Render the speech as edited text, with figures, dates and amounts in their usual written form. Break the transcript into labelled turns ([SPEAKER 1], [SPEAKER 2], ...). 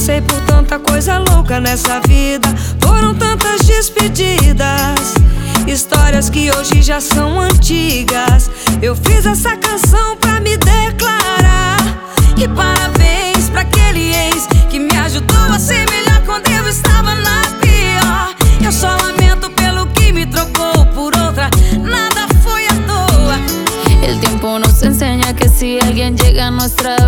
[SPEAKER 1] Passei por tanta coisa louca nessa vida, foram tantas despedidas, histórias que hoje já são antigas. Eu fiz essa canção pra me declarar. E parabéns pra aquele ex que me ajudou a ser melhor quando eu estava na pior. Eu só lamento pelo que me trocou por outra, nada foi à toa.
[SPEAKER 2] El tiempo nos enseña que si alguien llega a nuestra